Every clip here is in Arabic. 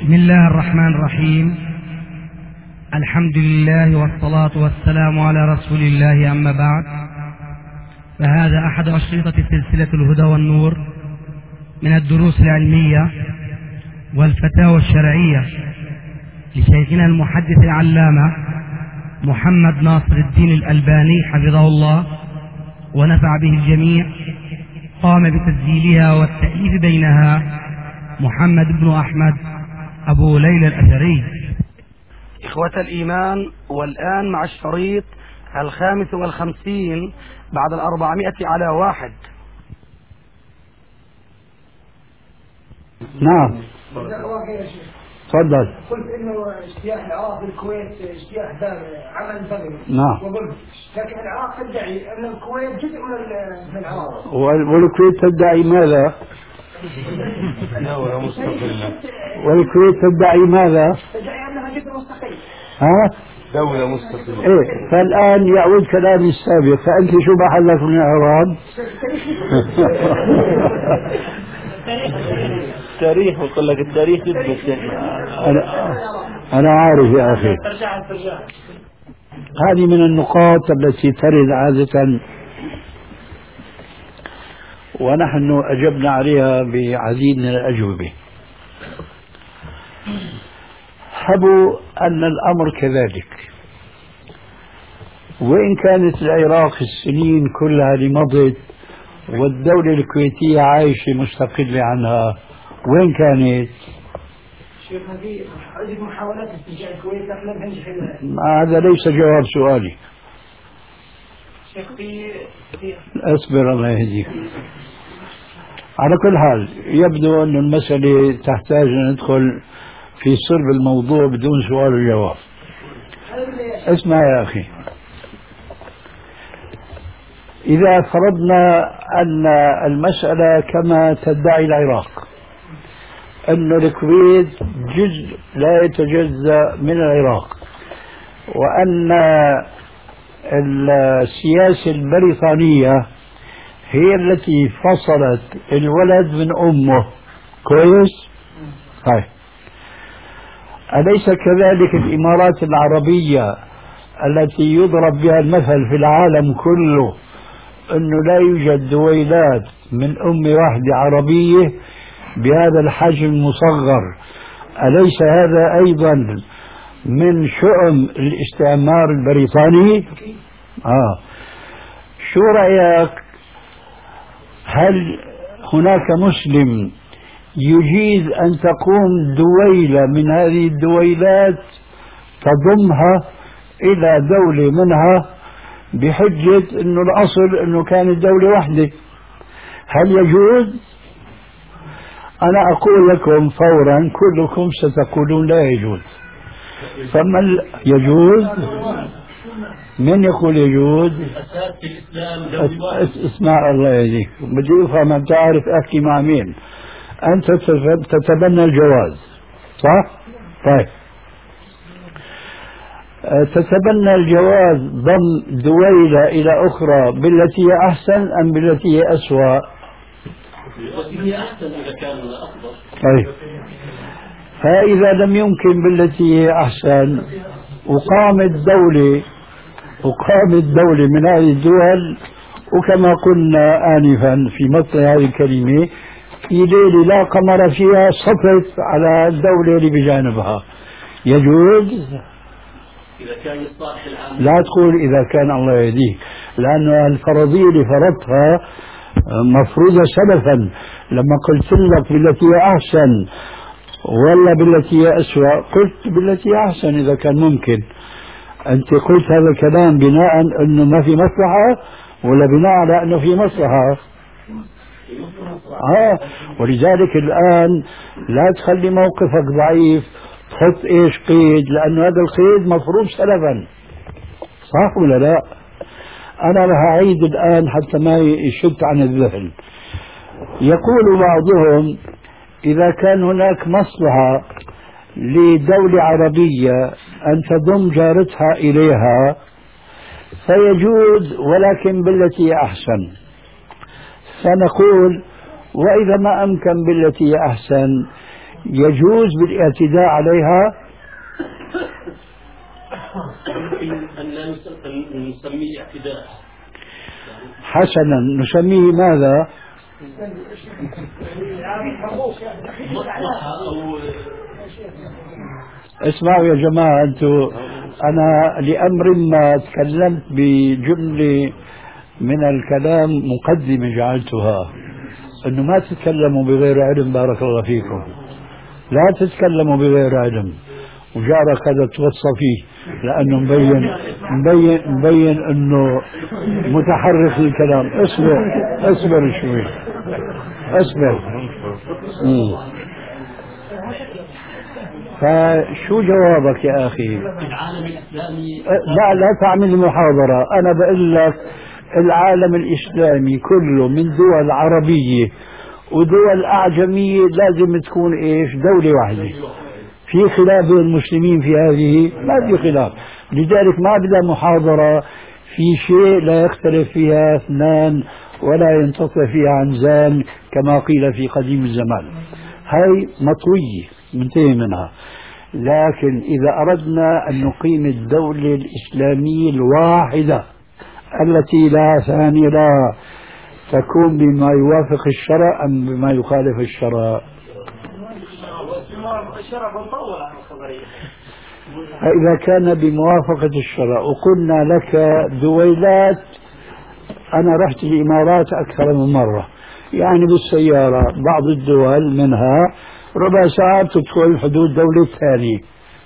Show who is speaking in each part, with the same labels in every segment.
Speaker 1: بسم الله الرحمن الرحيم. الحمد لله والصلاة والسلام على رسول الله، أما بعد، فهذا أحد أشرطة سلسلة الهدى والنور من الدروس العلمية والفتاوى الشرعية لشيخنا المحدث العلامة محمد ناصر الدين الألباني حفظه الله ونفع به الجميع. قام بتسجيلها والتأليف بينها محمد بن أحمد أبو ليلى الأثري.
Speaker 2: إخوة الإيمان، والآن مع الشريط 55 بعد 400 على 1.
Speaker 3: نعم تفضل.
Speaker 4: قلت انه اجتياح العراق بالكويت اجتياح عمل بغي.
Speaker 3: نعم.
Speaker 4: وقلت لكن العراق تدعي ان الكويت جزء من العراق.
Speaker 3: والكويت تدعي ماذا؟
Speaker 5: دولة مستقلة.
Speaker 3: والكويت تدعي ماذا؟
Speaker 4: تدعي انها جزء مستقل.
Speaker 3: ها؟
Speaker 5: دولة مستقلة.
Speaker 3: ايه، فالآن يعود كلامي السابق، فأنت شو محلك من الإعراب؟
Speaker 5: التاريخ يقول لك التاريخ يثبت.
Speaker 3: أنا عارف يا أخي، هذه من النقاط التي ترد عادة، ونحن أجبنا عليها بعديد من الأجوبة. حبوا أن الأمر كذلك، وإن كانت العراق السنين كلها اللي مضت والدولة الكويتية عايشة مستقلة عنها، وين كانت؟
Speaker 4: شيخ هذه عدة محاولات استرجاع الكويت لكن لم تنجح.
Speaker 3: هذا ليس جواب سؤالي.
Speaker 4: شيخ
Speaker 3: اصبر الله يهديك. على كل حال يبدو أن المسألة تحتاج أن ندخل في صلب الموضوع بدون سؤال وجواب. اسمع يا أخي، إذا فرضنا أن المسألة كما تدعي العراق، أن الكويت جزء لا يتجزأ من العراق، وأن السياسة البريطانية هي التي فصلت الولد من أمه، كويس؟ هاي. أليس كذلك الإمارات العربية التي يضرب بها المثل في العالم كله أنه لا يوجد دويلات من أم واحدة عربية بهذا الحجم المصغر؟ أليس هذا أيضا من شؤم الاستعمار البريطاني؟ شو رأيك؟ هل هناك مسلم يجيز أن تقوم دويلة من هذه الدويلات تضمها إلى دولة منها بحجة أنه الأصل أنه كانت دولة واحدة؟ هل يجوز؟ أنا أقول لكم فورا كلكم ستقولون لا يجوز. فما يجوز؟ من يقول يجوز؟ اسمع الله يهديك، بدي أفهم، أنت عارف أحكي مع مين. أنت تتبنى الجواز، صح؟ طيب، تتبنى الجواز ضم دويلة إلى أخرى بالتي هي أحسن أم بالتي هي أسوأ؟
Speaker 5: هي أحسن إذا كان أفضل.
Speaker 3: طيب، فإذا لم يمكن بالتي هي أحسن وقامت دولة من هذه الدول، وكما قلنا آنفا في مطلع هذه الكلمة، في ليلة لا قمر فيها صفت على الدولة اللي بجانبها، يجوز؟
Speaker 5: إذا كان الصالح العام.
Speaker 3: لا تقول إذا كان، الله يهديك، لأن الفرضية اللي فرضتها مفروضة سلفا. لما قلت لك بالتي هي أحسن ولا بالتي هي أسوأ، قلت بالتي هي أحسن إذا كان ممكن. أنت قلت هذا الكلام بناء أنه ما في مصلحة ولا بناء على أنه في مصلحة؟ ولذلك الآن لا تخلي موقفك ضعيف، تحط إيش قيد، لأنه هذا القيد مفروض سلفا، صح ولا لا؟ أنا رح أعيد الآن حتى ما يشت عن الذهن. يقول بعضهم إذا كان هناك مصلحة لدولة عربية أن تضم جارتها إليها فيجوز، ولكن بالتي أحسن. فنقول وإذا ما أمكن بالتي أحسن يجوز بالاعتداء عليها؟
Speaker 5: يمكن أن لا نسميه اعتداء.
Speaker 3: حسنا، نسميه ماذا؟
Speaker 5: مصلحة أو
Speaker 3: اسمعوا يا جماعة، أنتم أنا لأمر ما تكلمت بجملة من الكلام مقدمة جعلتها، أنه ما تتكلموا بغير علم. بارك الله فيكم، لا تتكلموا بغير علم. وجارك هذا توصى فيه لأنه مبين أنه متحرك الكلام. اصبر شوي، اصبر. فشو جوابك يا أخي؟
Speaker 5: العالم الإسلامي
Speaker 3: لا تعمل محاضرة. أنا بقول لك العالم الإسلامي كله من دول عربية ودول أعجمية لازم تكون إيش؟ دولة واحدة. في خلاف بين المسلمين في هذه؟ ما في خلاف. لذلك ما بدها محاضرة في شيء لا يختلف فيها اثنان ولا ينقطع فيها عنزان كما قيل في قديم الزمان. هاي مطوية منتهي منها. لكن إذا أردنا أن نقيم الدولة الإسلامية الواحدة التي لا ثاني لها، تكون بما يوافق الشرع أم بما يخالف الشرع؟ إذا كان بموافقة الشرع. وقلنا لك دويلات، أنا رحت الإمارات أكثر من مرة، يعني بالسيارة بعض الدول منها ربع ساعة تدخل حدود دولة ثانية.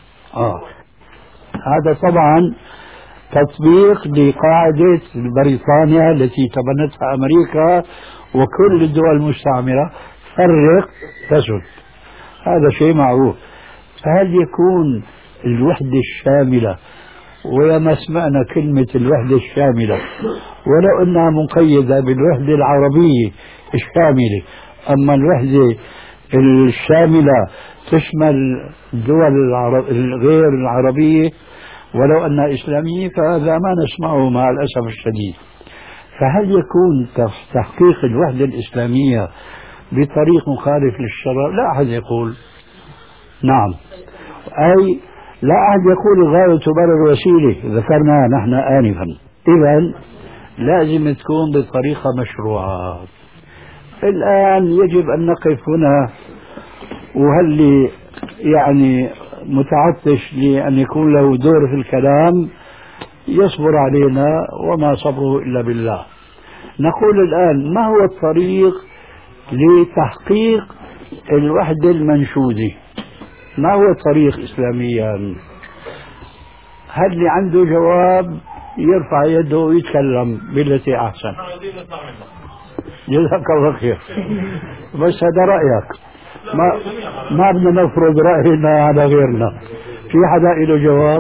Speaker 3: هذا طبعا تطبيق لقاعدة بريطانيا التي تبنتها أمريكا وكل الدول المستعمرة: فرق تسد. هذا شيء معروف. فهل يكون الوحدة الشاملة، ويا ما سمعنا كلمة الوحدة الشاملة ولو أنها مقيدة بالوحدة العربية الشاملة، أما الوحدة الشاملة تشمل الدول غير العربية ولو أنها إسلامية، فهذا ما نسمعه مع الأسف الشديد. فهل يكون تحقيق الوحدة الإسلامية بطريق مخالف للشرع؟ لا أحد يقول نعم، أي لا أحد يقول الغاية تبرر الوسيلة، ذكرنا نحن آنفا. إذن لازم تكون بطريقة مشروعة. الآن يجب أن نقف هنا، وهل يعني متعطش لأن يكون له دور في الكلام يصبر علينا، وما صبره إلا بالله. نقول الآن: ما هو الطريق لتحقيق الوحدة المنشودة؟ ما هو الطريق إسلاميا؟ هل اللي عنده جواب يرفع يده ويتكلم بالتي أحسن؟ جزاك الله خير. بس هذا رأيك، ما بدنا نفرض رأينا على غيرنا. في حدا له جواب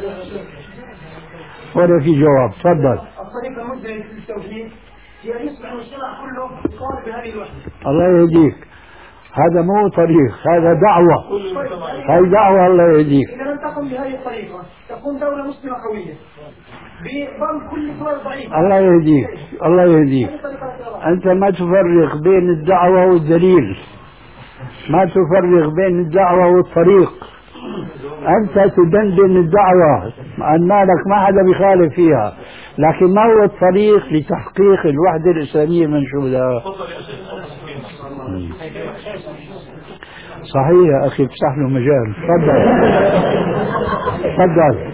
Speaker 3: ولا في جواب؟ تفضل.
Speaker 4: الطريق المدرك للتوحيد هي أن يصبح المجتمع كله قائم بهذه الوحدة.
Speaker 3: الله يهديك. هذا مو طريق، هذا دعوة. هاي دعوة. الله يهديك.
Speaker 4: إذا لم تقم بهذه الطريقة تكون دولة مسلمة قوية بضم كل الدول الضعيفة.
Speaker 3: الله يهديك، الله يهديك. أنت ما تفرق بين الدعوة والدليل، ما تفرق بين الدعوة والطريق. أنت تدندن الدعوة أن لك ما حدا بيخالف فيها، لكن ما هو الطريق لتحقيق الوحدة الإسلامية المنشودة؟ صحيح يا أخي، بسح له مجال. تفضل تفضل.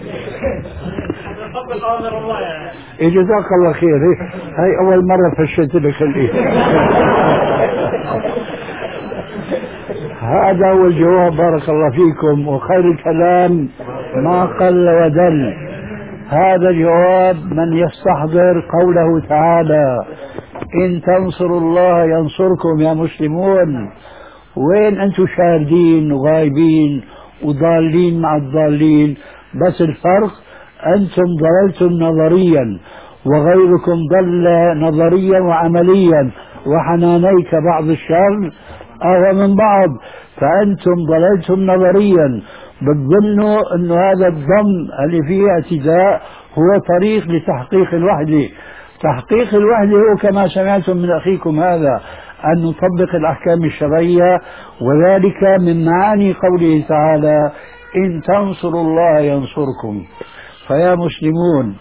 Speaker 3: جزاك الله خير. هاي أول مرة فشلت لك الإيه. هذا هو الجواب. بارك الله فيكم. وخير الكلام ما قل ودل. هذا جواب من يستحضر قوله تعالى: إن تنصروا الله ينصركم يا مسلمون. وين أنتم شاردين وغايبين وضالين مع الضالين؟ بس الفرق أنتم ضللتم نظريا وغيركم ضل نظريا وعمليا، وحنانيك بعض الشر أهوى من بعض. فأنتم ضللتم نظريا، بتظنوا أن هذا الضم اللي فيه اعتداء هو طريق لتحقيق الوحدة. تحقيق الوحدة هو كما سمعتم من أخيكم هذا: أن نطبق الأحكام الشرعية، وذلك من معاني قوله تعالى: إن تنصروا الله ينصركم. فيا مسلمون،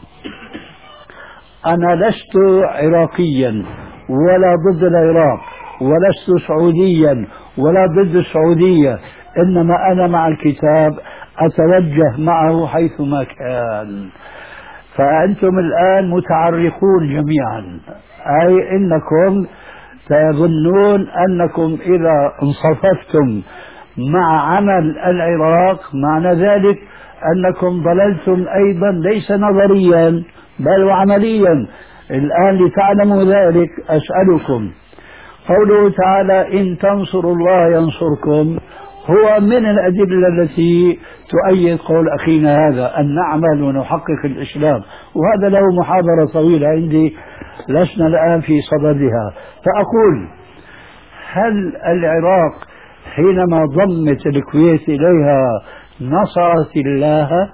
Speaker 3: أنا لست عراقيا ولا ضد العراق، ولست سعوديا ولا ضد السعودية، إنما أنا مع الكتاب أتوجه معه حيثما كان. فأنتم الآن متعرقون جميعا، أي إنكم تظنون أنكم إذا انصفتم مع عمل العراق معنى ذلك أنكم ضللتم أيضا، ليس نظريا بل وعمليا. الآن لتعلموا ذلك أسألكم، قوله تعالى: إن تنصروا الله ينصركم، هو من الأدلة التي تؤيد قول أخينا هذا أن نعمل ونحقق الإسلام، وهذا له محاضرة طويلة عندي لسنا الآن في صددها. فأقول: هل العراق حينما ضمت الكويت إليها نصرت الله؟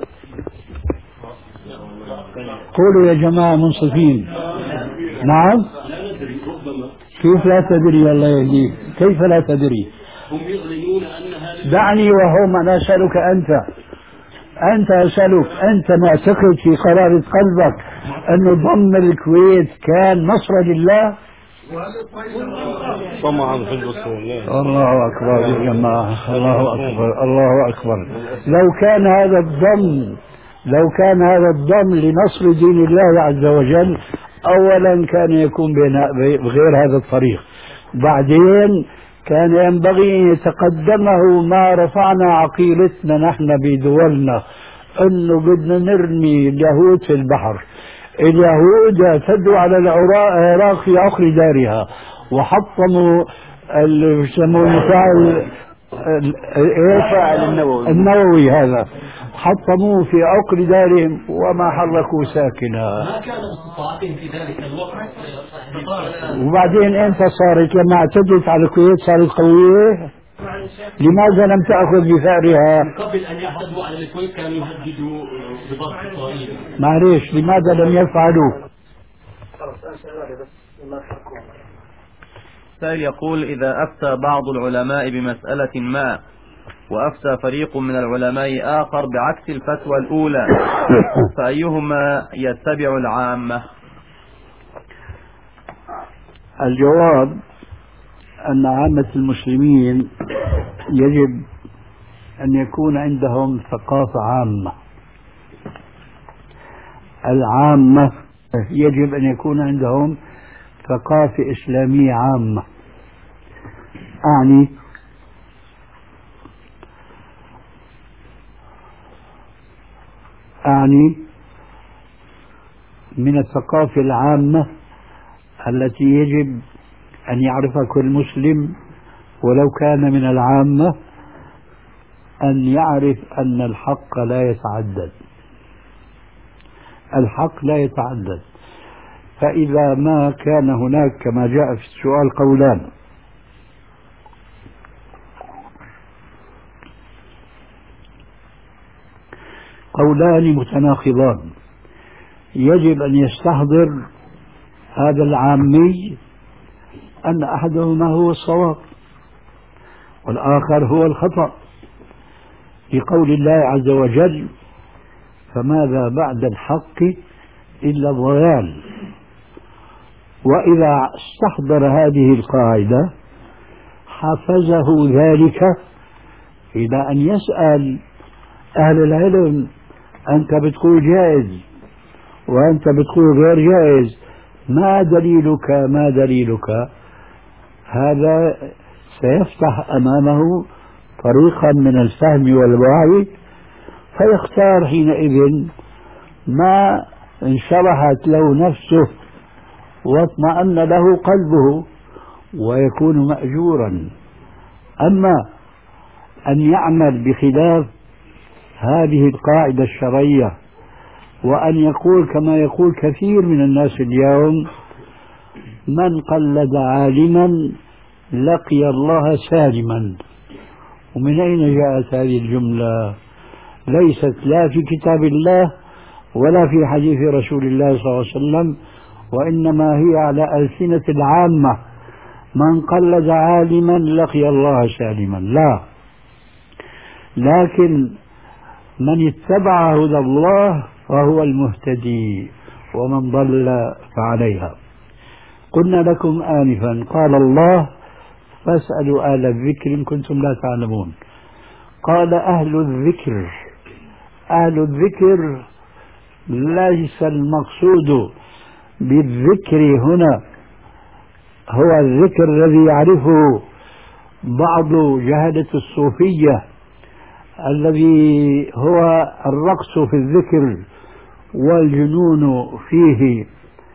Speaker 3: قولوا يا جماعة منصفين. نعم. كيف لا تدري؟ الله يهديك، كيف لا تدري؟
Speaker 5: هم يعلنون أنها
Speaker 3: دعني وهم. أنا أسألك أنت أسألك، أنت معتقد في قرارة قلبك أن ضم الكويت كان نصر لله؟
Speaker 5: طمعا في الوصول.
Speaker 3: الله أكبر يا جماعة، الله أكبر، الله أكبر. لو كان هذا الضم لنصر دين الله عز وجل، أولا كان يكون بغير هذا الطريق، بعدين كان ينبغي أن يتقدمه ما رفعنا عقيدتنا نحن بدولنا أنه بدنا نرمي اليهود في البحر. اليهود اعتدوا على العراق في عقر دارها، وحطموا المفاعل النووي هذا، حطموه في عقر دارهم وما حركوا ساكنا.
Speaker 5: ما كان استطاعتهم في ذلك الوقت.
Speaker 3: وبعدين انت صارت لما اعتدت على الكويت صارت قوية، لماذا لم تأخذ بثأرها؟
Speaker 5: قبل أن يعتدوا على الكويت كانوا يهددوا بضرب إسرائيل.
Speaker 3: معليش، لماذا لم يفعلوا؟
Speaker 6: سائل يقول: إذا أفتى بعض العلماء بمسألة ما وأفتى فريق من العلماء آخر بعكس الفتوى الأولى، فأيهما يتبع العامة؟
Speaker 3: الجواب أن عامة المسلمين يجب أن يكون عندهم ثقافة عامة. العامة يجب أن يكون عندهم ثقافة إسلامية عامة. أعني من الثقافة العامة التي يجب أن يعرفها كل مسلم ولو كان من العامة، أن يعرف أن الحق لا يتعدد. الحق لا يتعدد، فإذا ما كان هناك كما جاء في السؤال قولان متناقضان، يجب أن يستحضر هذا العامي أن أحدهما هو الصواب والآخر هو الخطأ، لقول الله عز وجل: فماذا بعد الحق إلا الضلال. وإذا استحضر هذه القاعدة حفزه ذلك إلى أن يسأل أهل العلم: أنت بتقول جائز وأنت بتقول غير جائز، ما دليلك؟ هذا سيفتح أمامه طريقا من الفهم والوعي، فيختار حينئذ ما انشرحت له نفسه واطمأن له قلبه ويكون مأجورا. أما أن يعمل بخلاف هذه القاعدة الشرعية وأن يقول كما يقول كثير من الناس اليوم: من قلد عالما لقي الله سالما. ومن أين جاءت هذه الجملة؟ ليست لا في كتاب الله ولا في حديث رسول الله صلى الله عليه وسلم، وإنما هي على ألسنة العامة من قلد عالما لقي الله سالما، لا، لكن من اتبع هدى الله فهو المهتدي، ومن ضل فعليها. قلنا لكم آنفا قال الله فاسألوا أهل الذكر إن كنتم لا تعلمون. قال أهل الذكر، أهل الذكر ليس المقصود بالذكر هنا هو الذكر الذي يعرفه بعض جهلة الصوفية، الذي هو الرقص في الذكر والجنون فيه،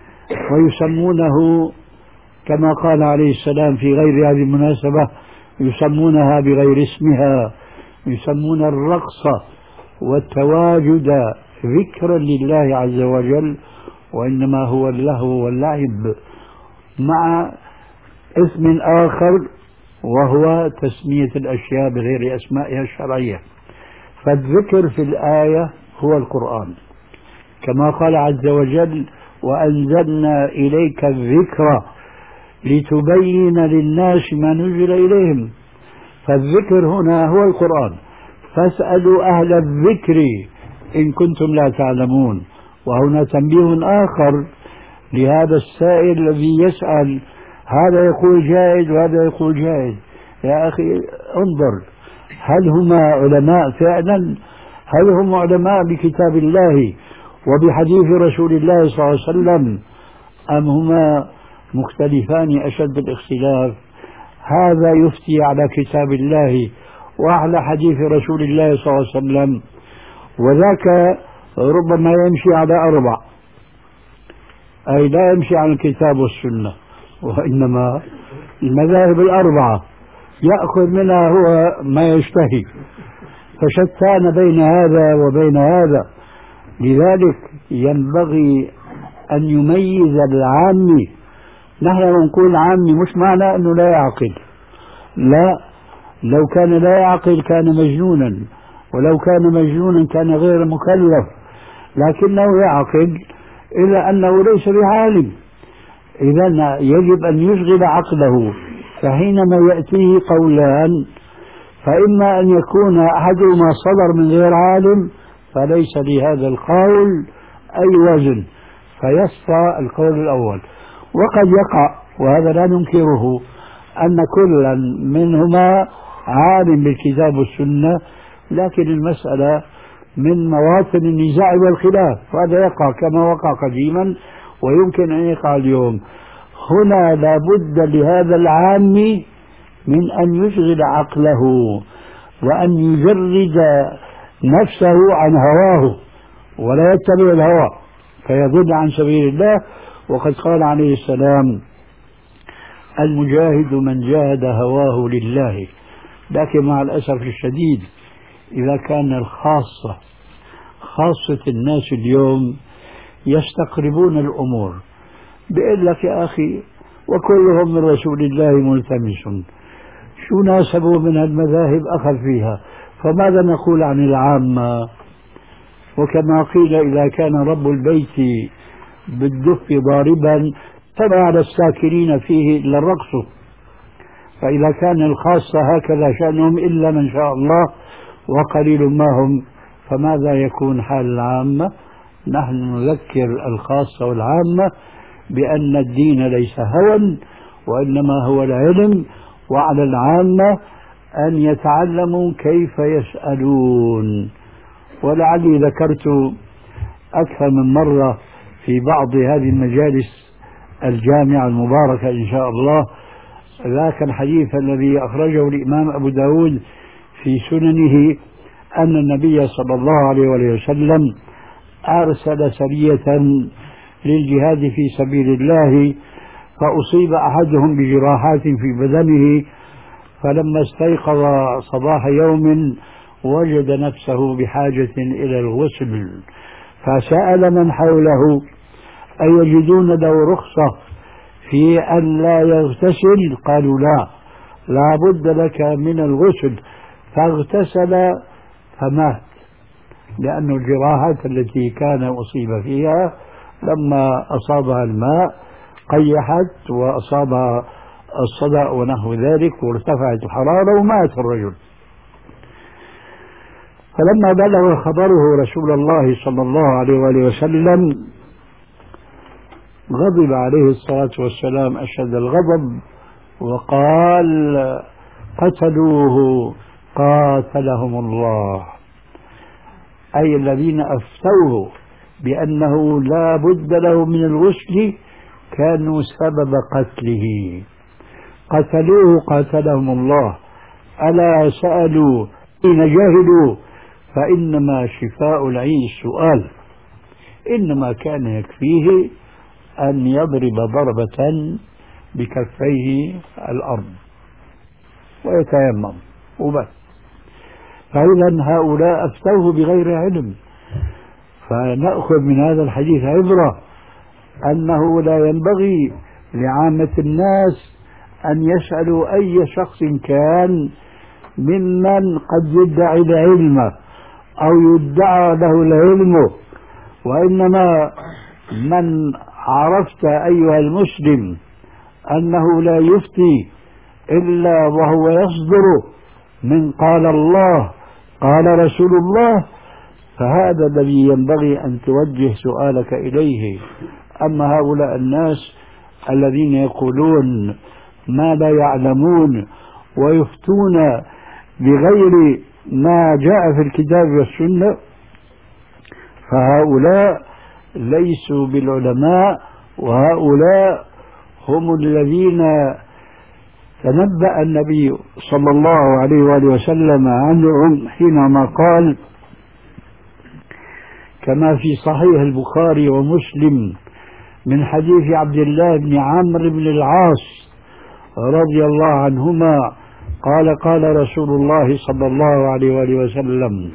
Speaker 3: ويسمونه كما قال عليه السلام في غير هذه المناسبة يسمونها بغير اسمها، يسمون الرقص والتواجد ذكرا لله عز وجل، وإنما هو اللهو واللعب مع اسم آخر وهو تسمية الأشياء بغير أسمائها الشرعية. فالذكر في الآية هو القرآن، كما قال عز وجل وأنزلنا إليك الذكر لتبين للناس ما نزل إليهم. فالذكر هنا هو القرآن. فاسألوا أهل الذكر إن كنتم لا تعلمون. وهنا تنبيه آخر لهذا السائل الذي يسأل، هذا يقول جائز وهذا يقول جائز. يا أخي انظر، هل هما علماء فعلا؟ هل هم علماء بكتاب الله وبحديث رسول الله صلى الله عليه وسلم، أم هما مختلفان أشد الاختلاف؟ هذا يفتي على كتاب الله وعلى حديث رسول الله صلى الله عليه وسلم، وذاك ربما يمشي على أربع، أي لا يمشي على الكتاب والسنة، وإنما المذاهب الأربعة يأخذ منها هو ما يشتهي، فشتان بين هذا وبين هذا. لذلك ينبغي أن يميز العامي. نحن نقول عامي مش معنى أنه لا يعقل، لا، لو كان لا يعقل كان مجنونا، ولو كان مجنونا كان غير مكلف، لكنه يعقل إلا أنه ليس بعالم. إذا يجب أن يشغل عقله. فحينما يأتيه قولان فإما أن يكون أحدهما صدر من غير عالم فليس لهذا القول أي وزن، فيسقى القول الأول. وقد يقع، وهذا لا ننكره، أن كلا منهما عالم بالكتاب والسنة، لكن المسألة من مواطن النزاع والخلاف، وهذا يقع كما وقع قديما ويمكن أن يقع اليوم. هنا لابد لهذا العام من أن يشغل عقله وأن يجرد نفسه عن هواه ولا يتبع الهوى فيضل عن سبيل الله. وقد قال عليه السلام المجاهد من جاهد هواه لله. لكن مع الأسف الشديد إذا كان الخاصة، خاصة الناس اليوم يستقربون الأمور، بيقول لك يا أخي وكلهم من رسول الله ملتمس، شو ناسبوا من المذاهب أخذ فيها، فماذا نقول عن العامة؟ وكما قيل إذا كان رب البيت بالدف ضاربا فما على الساكنين فيه إلا الرقص. فإذا كان الخاصة هكذا شأنهم إلا من شاء الله وقليل ما هم، فماذا يكون حال العامة؟ نحن نذكر الخاصة والعامة بأن الدين ليس هوى وإنما هو العلم، وعلى العامة أن يتعلموا كيف يسألون. ولعلي ذكرت أكثر من مرة في بعض هذه المجالس الجامعة المباركة إن شاء الله ذاك الحديث الذي أخرجه الإمام أبو داود في سننه أن النبي صلى الله عليه وسلم أرسل سرية للجهاد في سبيل الله، فأصيب أحدهم بجراحات في بدنه، فلما استيقظ صباح يوم وجد نفسه بحاجة إلى الغسل، فسأل من حوله أيجدون له رخصة في أن لا يغتسل؟ قالوا لا بد لك من الغسل، فاغتسل فمات، لأن الجراحات التي كان أصيب فيها لما أصابها الماء قيحت وأصاب الصدأ ونحو ذلك، وارتفعت الحرارة ومات الرجل. فلما بلغ خبره رسول الله صلى الله عليه وآله وسلم غضب عليه الصلاة والسلام أشد الغضب وقال: قتلوه قاتلهم الله. أي الذين أفتوه بأنه لا بد له من الغسل كانوا سبب قتله، قتلوه قاتلهم الله. ألا سألوا حين جهلوا فإنما شفاء العي السؤال. إنما كان يكفيه أن يضرب ضربة بكفيه الأرض ويتيمم وبس. فإذا هؤلاء أفتوه بغير علم. فنأخذ من هذا الحديث عبرة أنه لا ينبغي لعامة الناس أن يسألوا أي شخص كان ممن قد يدعي العلم أو يدعى له العلم، وإنما من عرفت أيها المسلم أنه لا يفتي إلا وهو يصدر من قال الله قال رسول الله، فهذا الذي ينبغي أن توجه سؤالك إليه. أما هؤلاء الناس الذين يقولون ما لا يعلمون ويفتون بغير ما جاء في الكتاب والسنة، فهؤلاء ليسوا بالعلماء، وهؤلاء هم الذين تنبأ النبي صلى الله عليه وآله وسلم عنهم حينما قال كما في صحيح البخاري ومسلم من حديث عبد الله بن عمرو بن العاص رضي الله عنهما قال: قال رسول الله صلى الله عليه وآله وسلم: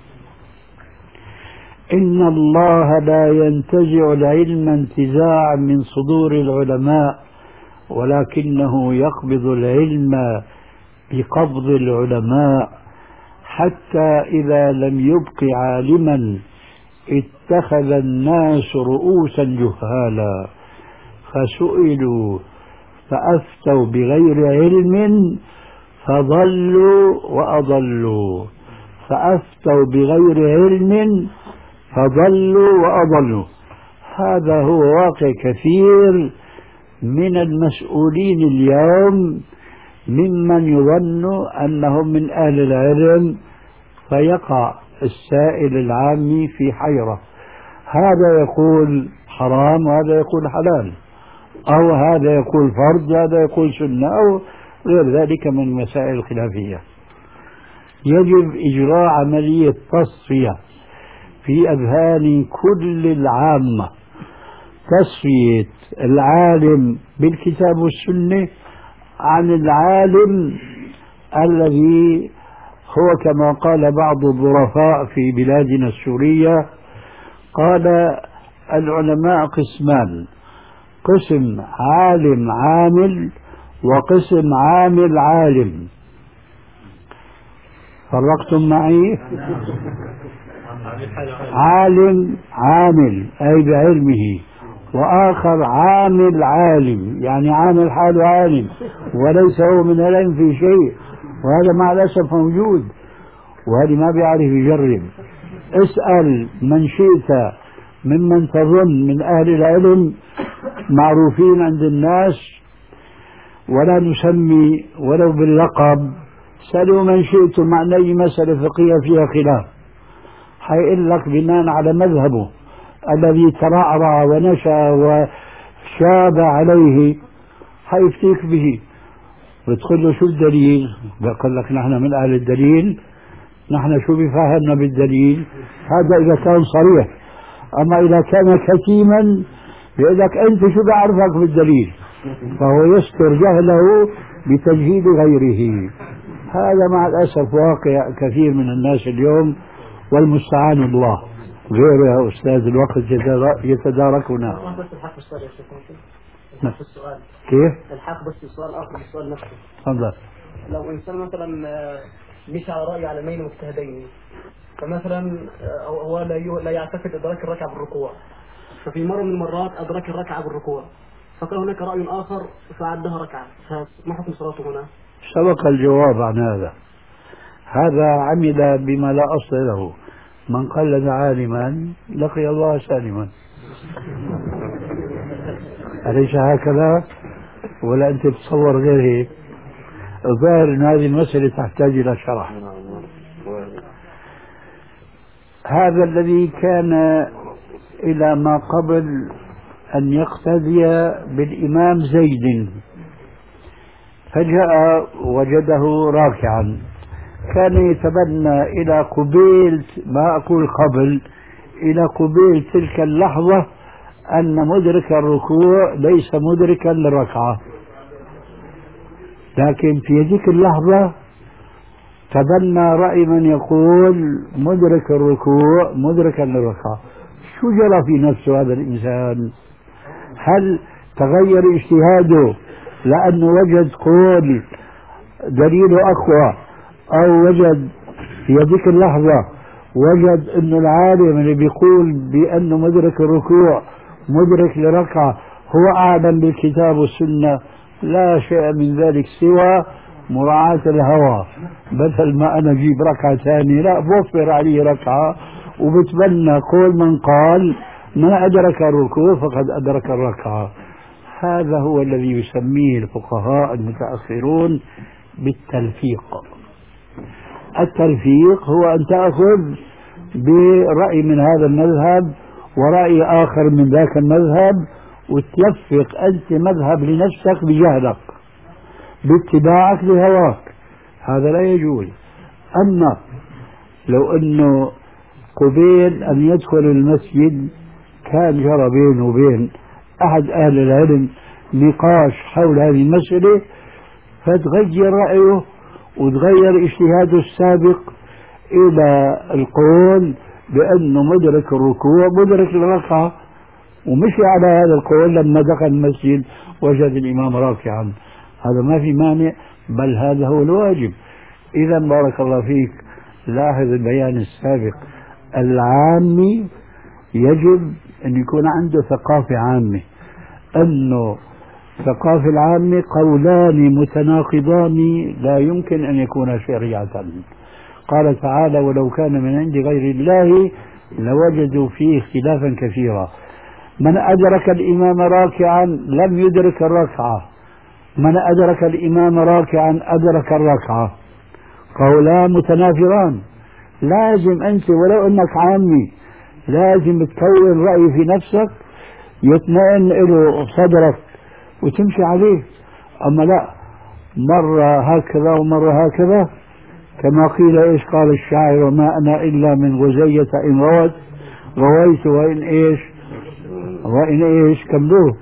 Speaker 3: إن الله لا ينتزع العلم انتزاعا من صدور العلماء، ولكنه يقبض العلم بقبض العلماء، حتى إذا لم يبق عالما اتخذ الناس رؤوسا جهالا فسئلوا فأفتوا بغير علم فضلوا وأضلوا، فأفتوا بغير علم فضلوا وأضلوا. هذا هو واقع كثير من المسؤولين اليوم ممن يظن أنهم من أهل العلم، فيقع السائل العامي في حيرة، هذا يقول حرام وهذا يقول حلال، أو هذا يقول فرض وهذا يقول سنة، أو غير ذلك من المسائل الخلافية. يجب إجراء عملية تصفية في أذهان كل العامة، تصفية العالم بالكتاب والسنة عن العالم الذي هو كما قال بعض الظرفاء في بلادنا السورية، قال: العلماء قسمان، قسم عالم عامل وقسم عامل عالم. فرقتم معي؟ عالم عامل أي بعلمه، وآخر عامل عالم يعني عامل حاله عالم وليس هو من العلم في شيء، وهذا مع الأسف موجود، وهذا ما بيعرف يجرب. اسأل من شئت ممن تظن من أهل العلم معروفين عند الناس ولا نسمي ولو باللقب، سألوا من شئتم عن أي مسألة فقهية فيها خلاف، حيقول لك بناء على مذهبه الذي ترعرع ونشأ وشاب عليه، حيفتيك به وتقول له شو الدليل؟ بيقول لك نحن من أهل الدليل، نحن شو بفهمنا بالدليل؟ هذا إذا كان صريح. أما إذا كان كتيما بيقول لك أنت شو بعرفك بالدليل، فهو يستر جهله بتجهيل غيره. هذا مع الأسف واقع كثير من الناس اليوم، والمستعان الله. غير يا أستاذ الوقت يتداركنا.
Speaker 4: السؤال
Speaker 3: كيف؟
Speaker 4: الحق بس السؤال آخر السؤال نفسه.
Speaker 3: تفضل.
Speaker 4: لو إنسان مثلا مشى على رأي عالمين مجتهدين، فمثلا هو لا يعتقد إدراك الركعة بالركوع، ففي مرة من المرات أدرك الركعة بالركوع، فكان هناك رأي آخر فعدها ركعة، فما حكم صلاته هنا؟
Speaker 3: سبق الجواب عن هذا عمل بما لا أصل له. من قلد عالما لقي الله سالما. أليس هكذا؟ ولا أنت تصور غير هيك؟ الظاهر أن هذه المسألة تحتاج إلى شرح. هذا الذي كان إلى ما قبل أن يقتدي بالإمام زيد، فجاء وجده راكعا، كان يتبنى إلى قبيل، ما أقول قبل، إلى قبيل تلك اللحظة أن مدرك الركوع ليس مدركا للركعة، لكن في ذيك اللحظة تبنى رأي من يقول مدرك الركوع مدركا للركعة. شو جرى في نفسه هذا الإنسان؟ هل تغير اجتهاده لأنه وجد قول دليله أقوى، أو وجد في ذيك اللحظة وجد أن العالم اللي بيقول بأنه مدرك الركوع مدرك لركعة هو أعلم بالكتاب والسنة؟ لا شيء من ذلك سوى مراعاة الهوى. بدل ما أنا أجيب ركعة ثانية، لا، بوفر عليه ركعة وبتبنى قول من قال من أدرك الركوع فقد أدرك الركعة. هذا هو الذي يسميه الفقهاء المتأخرون بالتلفيق. التلفيق هو أن تأخذ برأي من هذا المذهب ورأي آخر من ذاك المذهب وتلفق أنت مذهب لنفسك بجهلك باتباعك لهواك. هذا لا يجوز. أما لو أنه قبيل أن يدخل المسجد كان جرى بينه وبين أحد أهل العلم نقاش حول هذه المسألة، فتغير رأيه وتغير اجتهاده السابق إلى القول بأنه مدرك الركوع مدرك للركعة، ومشي على هذا القول لما دخل المسجد وجد الإمام راكعا. هذا ما في مانع، بل هذا هو الواجب. إذا بارك الله فيك، لاحظ البيان السابق، العامي يجب أن يكون عنده ثقافة عامة، أنه ثقافة العامة قولان متناقضان لا يمكن أن يكون شريعة. قال تعالى ولو كان من عند غير الله لوجدوا فيه اختلافا كثيرا. من أدرك الإمام راكعا لم يدرك الركعة، من أدرك الإمام راكعا أدرك الركعة، قولان متنافران. لازم أنت ولو أنك عامي لازم تكون رأي في نفسك يطمئن له صدرك وتمشي عليه. أما لا، مرة هكذا ومرة هكذا، كما قيل إيش قال الشاعر وما أنا إلا من غزية إن غويت وإن إيش كملوه.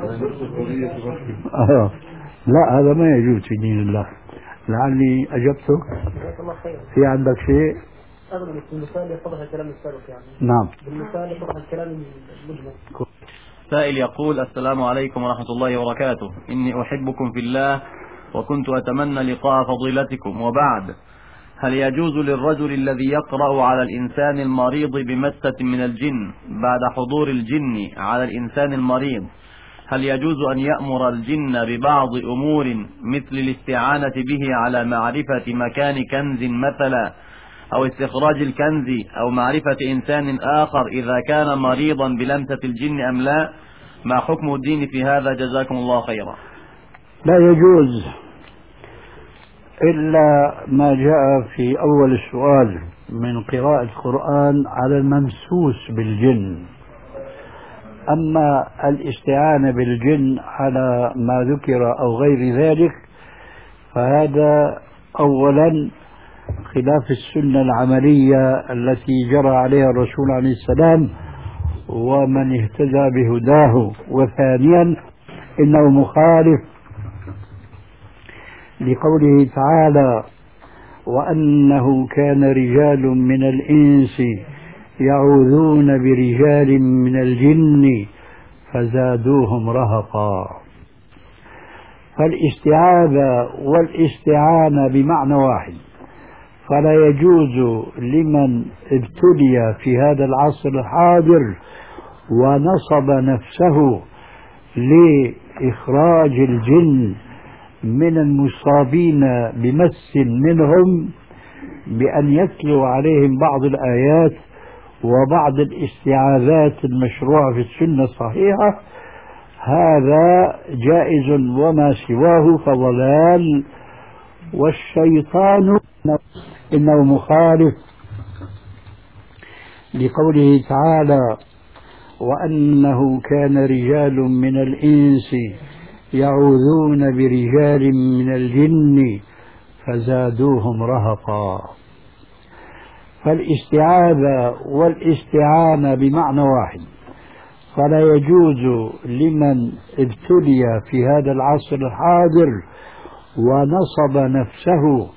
Speaker 3: لا، هذا ما يجوز في دين الله. لعلي أجبتك. في عندك شيء؟
Speaker 4: أغلب المثال يتضح الكلام السابق يعني.
Speaker 3: نعم.
Speaker 4: بالمثال يتضح الكلام المجمل.
Speaker 6: سائل يقول السلام عليكم ورحمة الله وبركاته، إني أحبكم في الله وكنت أتمنى لقاء فضيلتكم، وبعد، هل يجوز للرجل الذي يقرأ على الإنسان المريض بمسة من الجن بعد حضور الجن على الإنسان المريض، هل يجوز أن يأمر الجن ببعض أمور مثل الاستعانة به على معرفة مكان كنز مثلا، أو استخراج الكنز، أو معرفة إنسان آخر إذا كان مريضا بلمسة الجن أم لا؟ ما حكم الدين في هذا؟ جزاكم الله خيرا.
Speaker 3: لا يجوز إلا ما جاء في أول السؤال من قراءة القرآن على الممسوس بالجن. أما الاستعانة بالجن على ما ذكر أو غير ذلك فهذا أولا خلاف السنة العملية التي جرى عليها الرسول عليه السلام ومن اهتدى بهداه، وثانيا إنه مخالف لقوله تعالى وأنه كان رجال من الإنس يعوذون برجال من الجن فزادوهم رهقا. فالاستعاذة والاستعانة بمعنى واحد، فلا يجوز لمن ابتلي في هذا العصر الحاضر ونصب نفسه إخراج الجن من المصابين بمس منهم بأن يتلو عليهم بعض الآيات وبعض الاستعاذات المشروعة في السنة الصحيحة، هذا جائز وما سواه فضلال. والشيطان إنه مخالف لقوله تعالى: وأنه كان رجال من الإنس يعوذون برجال من الجن فزادوهم رهقا. فالاستعاذة والاستعانة بمعنى واحد، فلا يجوز لمن ابتلي في هذا العصر الحاضر ونصب نفسه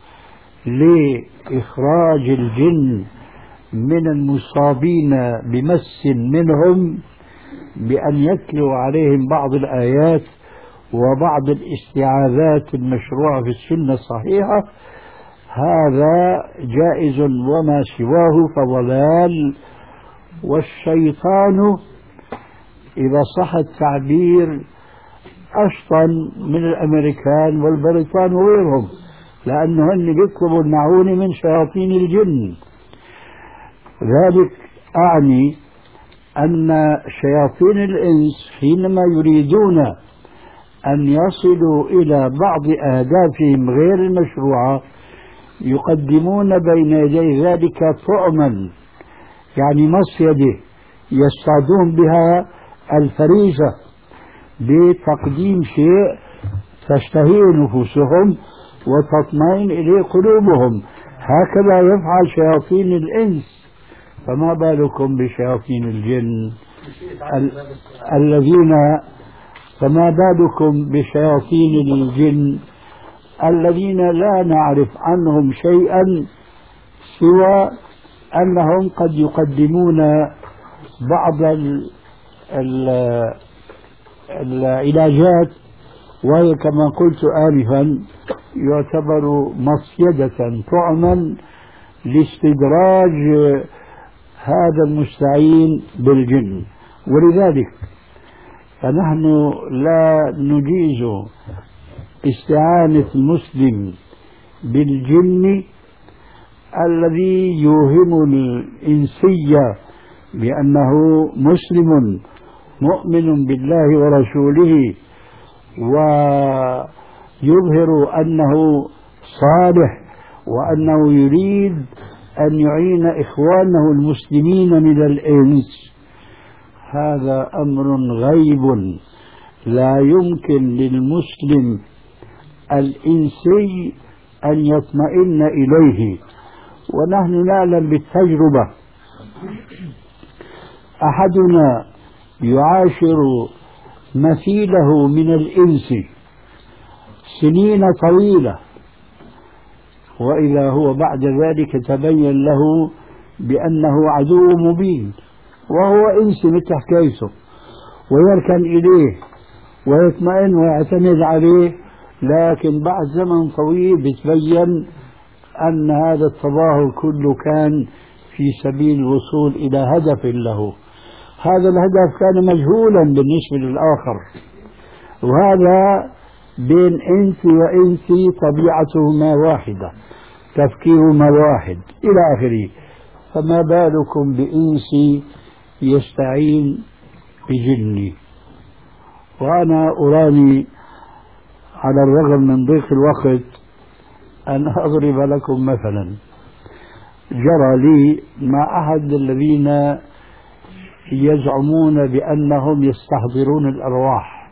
Speaker 3: لإخراج الجن من المصابين بمس منهم بأن يتلو عليهم بعض الآيات وبعض الاستعاذات المشروعة في السنة الصحيحة، هذا جائز وما سواه فضلال. والشيطان إذا صح التعبير أشطن من الأمريكان والبريطان وغيرهم، لأنه هن بيطلبوا المعونة من شياطين الجن. ذلك أعني أن شياطين الإنس حينما يريدون أن يصلوا إلى بعض أهدافهم غير المشروعة يقدمون بين يدي ذلك طعما، يعني مصيدة يصطادون بها الفريسة بتقديم شيء تشتهيه نفوسهم وتطمئن إليه قلوبهم. هكذا يفعل شياطين الإنس، فما بالكم بشياطين الجن فما بالكم بشياطين الجن الذين لا نعرف عنهم شيئا سوى أنهم قد يقدمون بعض العلاجات، وهي كما قلت آنفا يعتبر مصيدة طعما لاستدراج هذا المستعين بالجن. ولذلك فنحن لا نجيز استعانة المسلم بالجن الذي يوهم الإنسية بأنه مسلم مؤمن بالله ورسوله ويظهر أنه صالح وأنه يريد أن يعين إخوانه المسلمين من الإنس. هذا أمر غيب لا يمكن للمسلم الإنسي أن يطمئن إليه. ونحن نعلم بالتجربة أحدنا يعاشر مثيله من الإنس سنين طويلة، وإذا هو بعد ذلك تبين له بأنه عدو مبين، وهو إنس مثل حكايته، ويركن إليه ويطمئن ويعتمد عليه، لكن بعد زمن طويل بتبين أن هذا التظاهر كله كان في سبيل الوصول إلى هدف له. هذا الهدف كان مجهولا بالنسبة للآخر، وهذا بين أنت وأنت طبيعتهما واحدة، تفكيرهما واحد إلى آخره، فما بالكم بإنس يستعين بجني. وأنا أراني على الرغم من ضيق الوقت أن أضرب لكم مثلا جرى لي مع أحد الذين يزعمون بأنهم يستحضرون الأرواح،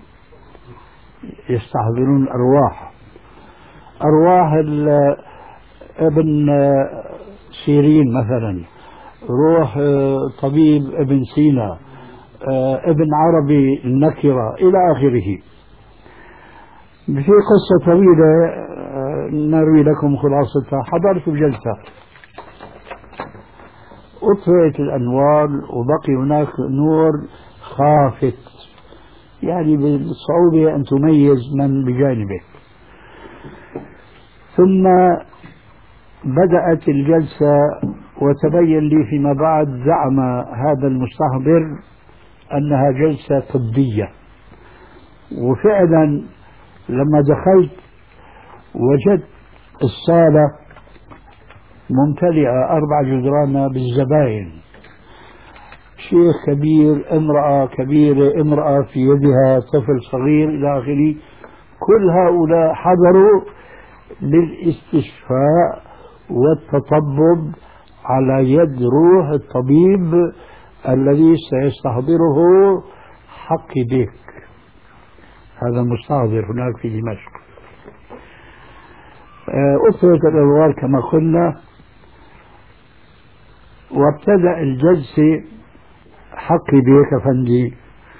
Speaker 3: أرواح ابن سيرين مثلا، روح طبيب ابن سينا، ابن عربي النكرة إلى آخره. في قصة طويلة نروي لكم خلاصتها. حضرت بجلسة أطفئت الأنوار وبقي هناك نور خافت، يعني بالصعوبة أن تميز من بجانبك. ثم بدأت الجلسة وتبين لي فيما بعد زعم هذا المستحضر أنها جلسة طبية، وفعلا لما دخلت وجدت الصالة ممتلئة 4 جدران بالزباين، شيخ كبير، امرأة كبيرة، امرأة في يدها طفل صغير إلى آخره. كل هؤلاء حضروا للاستشفاء والتطبب على يد روح الطبيب الذي سيستحضره حقي بك. هذا المستحضر هناك في دمشق. أسرة الألوار كما قلنا، وابتدأ الجلسة حقي بك أفندي،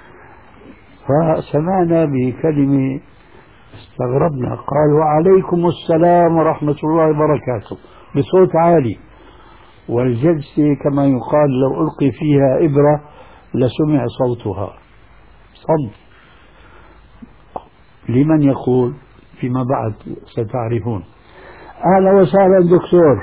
Speaker 3: فسمعنا بكلمة استغربنا، قال وعليكم السلام ورحمة الله وبركاته بصوت عالي، والجلسة كما يقال لو ألقي فيها إبرة لسمع صوتها. صمت. لمن يقول؟ فيما بعد ستعرفون. أهلا وسهلا دكتور.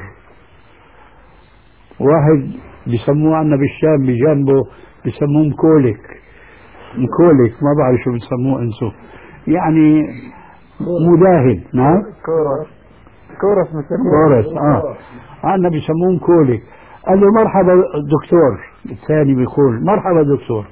Speaker 3: واحد بيسموه عنا بالشام بجنبه بيسموه مكولك، ما بعرف شو بتسموه انتم، يعني مداهن. نعم كورس عنا بيسموه مكولك. قال له مرحبا دكتور. الثاني بيقول مرحبا دكتور.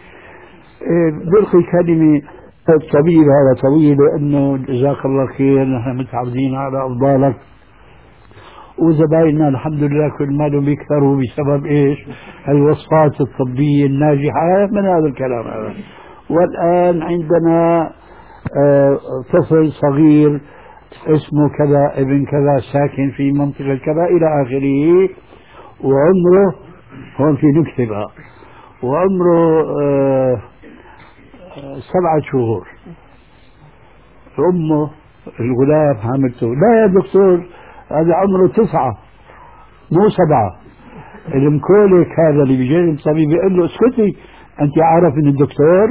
Speaker 3: بلقي كلمة الطبيب هذا طويل، انه جزاك الله خير، نحن متعودين على افضالك، وزبايننا الحمد لله كل مالهم بيكثروا بسبب ايش؟ الوصفات الطبية الناجحة من هذا الكلام هذا. والآن عندنا طفل صغير اسمه كذا ابن كذا ساكن في منطقة كذا إلى آخره، وعمره هون في نكتبها، وعمره 7 شهور. أمه الغلام حاملته. لا يا دكتور هذا عمره 9 مو 7. المكولك هذا اللي بيجي الطبيب بيقول له اسكتي انت عارف ان الدكتور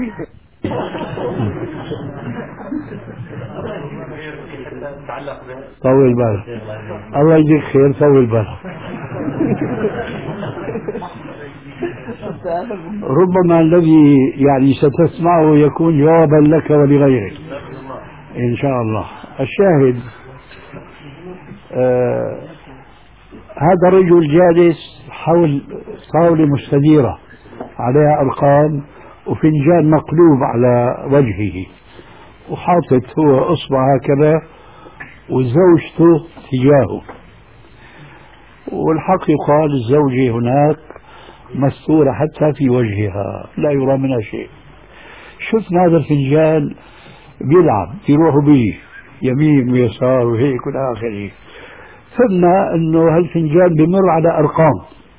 Speaker 3: طول بالك. الله يجزيك خير، طول بالك. ربما الذي يعني ستسمعه يكون جوابا لك ولغيرك إن شاء الله. الشاهد هذا الرجل جالس حول طاولة مستديرة عليها أرقام وفنجان مقلوب على وجهه، وحاطط هو أصبع هكذا وزوجته تجاهه، والحق يقال الزوجة هناك مستورة حتى في وجهها لا يرى منها شيء. شفنا هذا الفنجان بيلعب يروح وبيجي يمين ويسار وهيك والى اخره. فهمنا انه هالفنجان بمر على ارقام،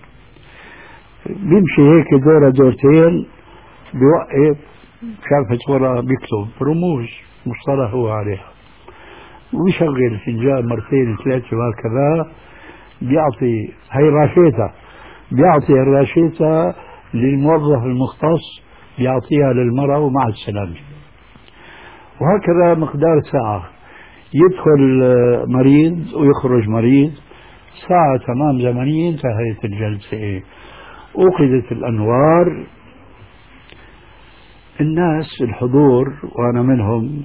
Speaker 3: بيمشي هيك دورة دورتين بيوقف شافت ورا بيكتب رموز مصطلح هو عليها، وبيشغل الفنجان مرتين 3 وهكذا. بيعطي هي راشيتها، بيعطي الراشيتة للموظف المختص، بيعطيها للمرأة ومع السلامة. وهكذا مقدار ساعة، يدخل مريض ويخرج مريض، ساعة تمام زمنية انتهت الجلسة. أوقدت الأنوار، الناس الحضور وأنا منهم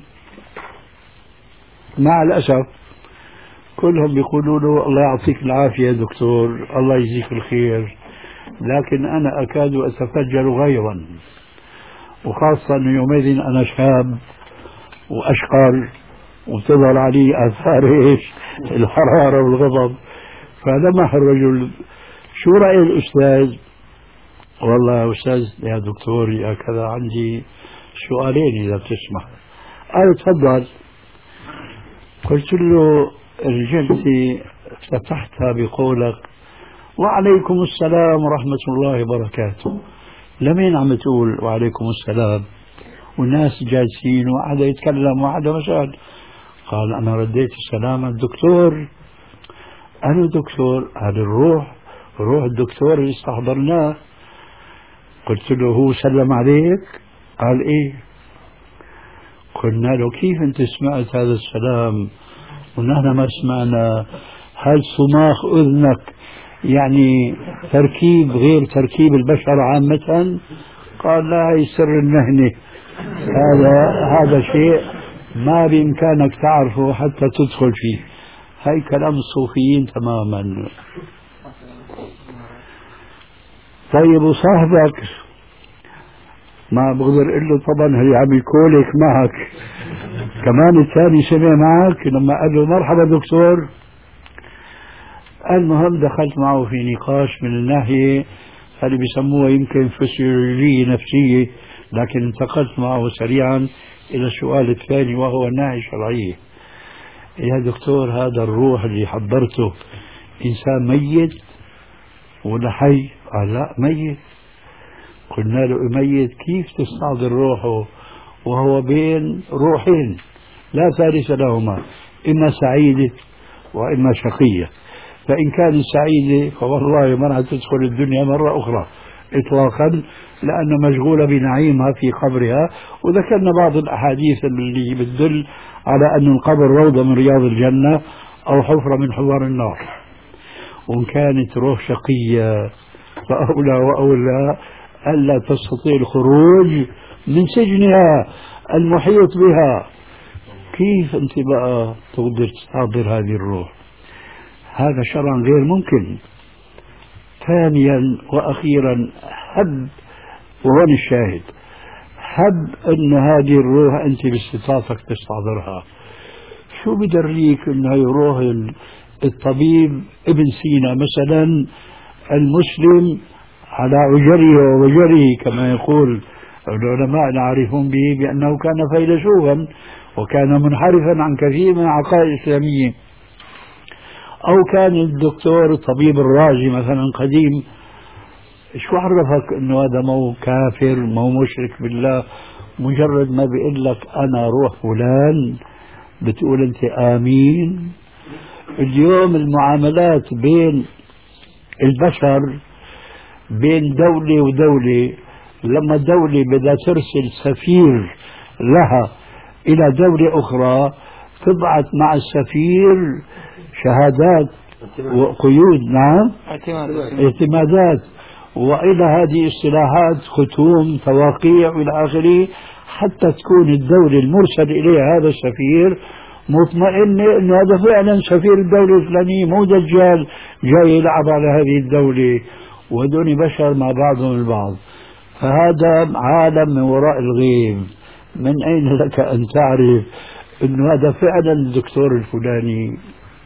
Speaker 3: مع الأسف كلهم بيقولوا له الله يعطيك العافية دكتور، الله يجزيك الخير، لكن أنا أكاد أتفجر غيظا، وخاصة أنه يومئذ أنا شاب وأشقر وتظهر علي آثار إيش؟ الحرارة والغضب. فلمح الرجل شو رأي الأستاذ؟ والله يا أستاذ يا دكتور يا كذا عندي سؤالين إذا بتسمح. قال تفضل. قلت له الجلسة فتحتها بقولك وعليكم السلام ورحمة الله وبركاته، لمين عم تقول وعليكم السلام والناس جالسين وواحد يتكلم وواحد مسأل؟ قال أنا رديت السلام على الدكتور. أنا دكتور هذا روح الدكتور اللي استحضرناه. قلت له هو سلم عليك؟ قال إيه. قلنا له كيف أنت سمعت هذا السلام ونحن ما سمعنا؟ هل صماخ أذنك يعني تركيب غير تركيب البشر عامة؟ قال لا، هي سر المهنة. هذا شيء ما بإمكانك تعرفه حتى تدخل فيه. هاي كلام الصوفيين تماما. طيب وصاحبك ما بقدر اقول له طبعا هي عم يكولك معك كمان الثاني سمع معك لما قال له مرحبا دكتور. المهم دخلت معه في نقاش من الناحية اللي بيسموها يمكن فسيولوجية نفسية، لكن انتقلت معه سريعا إلى السؤال الثاني وهو الناحية الشرعية. يا دكتور هذا الروح اللي حضرته إنسان ميت ولا حي؟ قال لا ميت. قلنا له ميت كيف تستحضر روحه وهو بين روحين لا ثالث لهما، إما سعيدة وإما شقية. فإن كانت سعيدة فوالله ما راح تدخل الدنيا مرة أخرى إطلاقا، لأنه مشغولة بنعيمها في قبرها. وذكرنا بعض الأحاديث اللي بتدل على أن القبر روضة من رياض الجنة أو حفرة من حفر النار. وإن كانت روح شقية فأولى وأولى ألا تستطيع الخروج من سجنها المحيط بها. كيف أنت بقى تقدر تستحضر هذه الروح؟ هذا شرعا غير ممكن. ثانيا وأخيرا هب، وهون الشاهد، هب أن هذه الروح أنت باستطاعتك تستحضرها. شو بدريك أنه يروح الطبيب ابن سينا مثلا المسلم على عجره ووجره كما يقول العلماء نعرفون به بأنه كان فيلسوفا وكان منحرفا عن كثير من العقائد الإسلامية، أو كان الدكتور الطبيب الرازي مثلا قديم، شو عرفك أنه هذا مو كافر مو مشرك بالله؟ مجرد ما بيقول لك أنا روح فلان بتقول أنت آمين. اليوم المعاملات بين البشر بين دولة ودولة، لما دولة بدها ترسل سفير لها إلى دولة أخرى تبعث مع السفير شهادات وقيود، نعم اعتمادات، وإلى هذه اصطلاحات ختوم تواقيع إلى آخره، حتى تكون الدولة المرسل إليها هذا السفير مطمئنة أنه هذا فعلا سفير الدولة الفلانية مو دجال جاي يلعب على هذه الدولة، وهذول بشر مع بعضهم البعض. فهذا عالم من وراء الغيب. من أين لك أن تعرف أنه هذا فعلا الدكتور الفلاني؟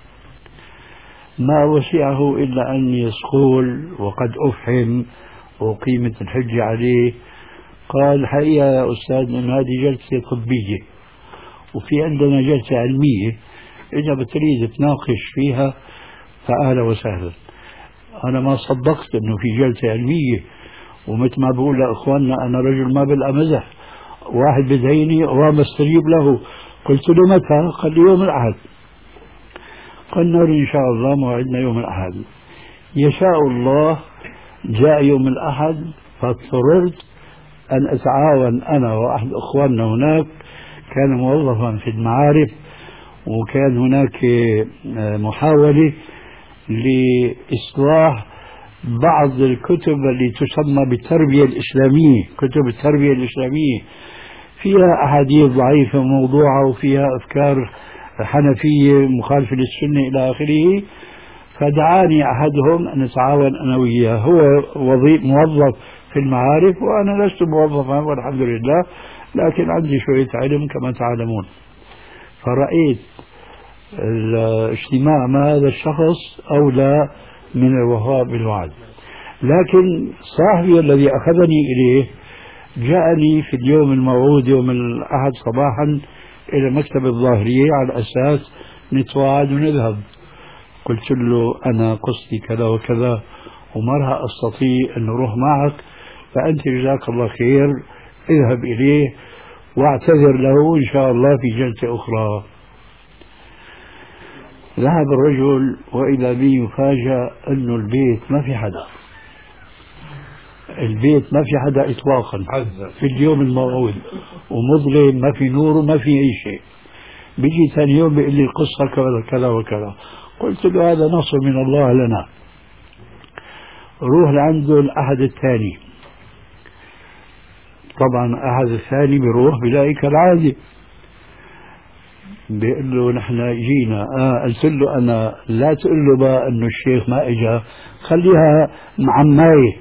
Speaker 3: ما وسعه إلا أن يقول وقد أفهم وقيمة الحجة عليه. قال حقيقة يا أستاذ أن هذه جلسة طبية وفي عندنا جلسة علمية، إذا بتريد تناقش فيها فأهلا وسهلا. أنا ما صدقت أنه في جلسة علمية، ومثل ما بقول لأخواننا أنا رجل ما بالأمزح، واحد بدعيني وما استجيب له، قلت له متى؟ قال لي يوم الأحد. قلنا إن شاء الله موعدنا يوم الأحد. يشاء الله جاء يوم الأحد، فاضطررت أن أتعاون أنا وأحد أخواننا هناك كان موظفا في المعارف، وكان هناك محاولة لإصلاح بعض الكتب اللي تسمى بالتربية الإسلامية. كتب التربية الإسلامية فيها أحاديث ضعيفة وموضوعة وفيها أفكار حنفية مخالفة للسنة إلى آخره. فدعاني أحدهم أن نتعاون أنا وياه، هو موظف في المعارف وأنا لست موظفا والحمد لله، لكن عندي شوية علم كما تعلمون. فرأيت الاجتماع مع هذا الشخص أولى من الوفاء بالوعد. لكن صاحبي الذي أخذني إليه جاءني في اليوم الموعود يوم الأحد صباحا إلى مكتب الظاهرية على أساس نتواعد ونذهب. قلت له أنا قصدي كذا وكذا وما راح أستطيع أن أروح معك، فأنت جزاك الله خير اذهب إليه واعتذر له إن شاء الله في جلسة أخرى. ذهب الرجل وإذا بي يفاجأ أنه البيت ما في حدا، البيت ما في حدا إطلاقا في اليوم الموعود، ومظلم ما في نور وما في أي شيء. بيجي ثاني يوم بيقول لي القصة كذا كذا وكذا. قلت له هذا نصر من الله لنا، روح لعنده الأحد الثاني طبعا أحد الثاني بيروح بلاقي كالعادة بيقول له نحن جينا. قلت له أنا لا تقول له بقى إنه الشيخ ما إجا، خليها معماية،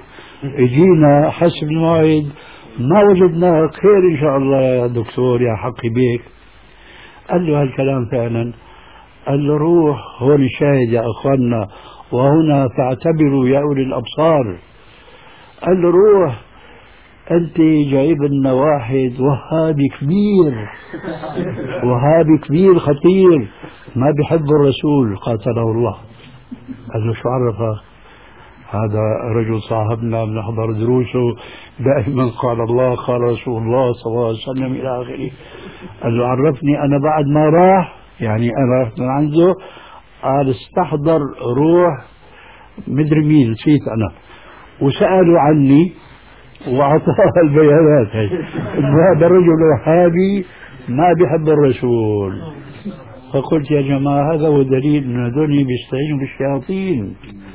Speaker 3: اجينا حسب الموعد ما وجدناك، خير إن شاء الله يا دكتور يا حقي بيك. قال له هالكلام فعلا. قال له روح، هون الشاهد يا أخوانا، وهنا فاعتبروا يا أولي الأبصار. قال له روح، أنت جايب لنا واحد وهابي كبير، وهابي كبير خطير ما بيحب الرسول قاتله الله. قال له شو عرفه؟ هذا رجل صاحبنا بنحضر دروسه دائما قال الله قال رسول الله صلى الله عليه وسلم إلى آخره. قال له عرفني. أنا بعد ما راح يعني أنا رحت من عنده، قال استحضر روح مدري مين نسيت أنا، وسألوا عني وأعطاها البيانات هي إنه هذا الرجل وهابي ما بيحب الرسول. فقلت يا جماعة هذا هو دليل أن هذول بيستعينوا بالشياطين،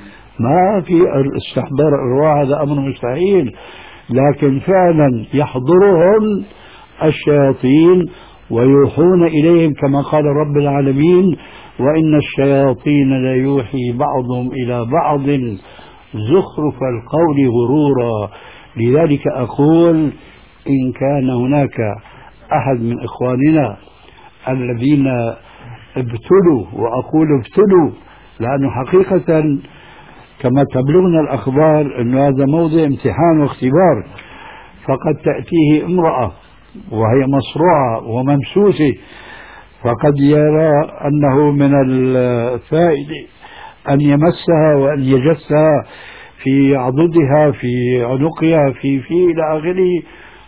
Speaker 3: ما في استحضار الأرواح، هذا أمر مستحيل، لكن فعلا يحضرهم الشياطين ويوحون إليهم كما قال رب العالمين وإن الشياطين ليوحي بعضهم إلى بعض زخرف القول غرورا. لذلك أقول إن كان هناك أحد من إخواننا الذين ابتلوا، وأقول ابتلوا لأنه حقيقة كما تبلغنا الأخبار أن هذا موضع امتحان واختبار، فقد تأتيه امرأة وهي مصروعة وممسوسة، فقد يرى أنه من الفائدة أن يمسها وأن يجسها في عضدها في عنقها في إلى آخره.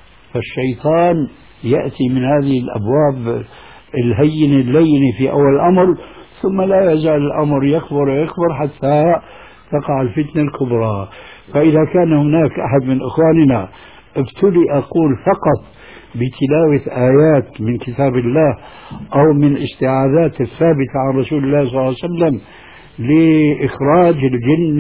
Speaker 3: فالشيطان يأتي من هذه الأبواب الهين اللين في أول الأمر، ثم لا يزال الأمر يكبر ويكبر حتى تقع الفتنة الكبرى. فإذا كان هناك أحد من إخواننا ابتلي أقول فقط بتلاوة آيات من كتاب الله أو من استعاذات الثابتة عن رسول الله صلى الله عليه وسلم لإخراج الجن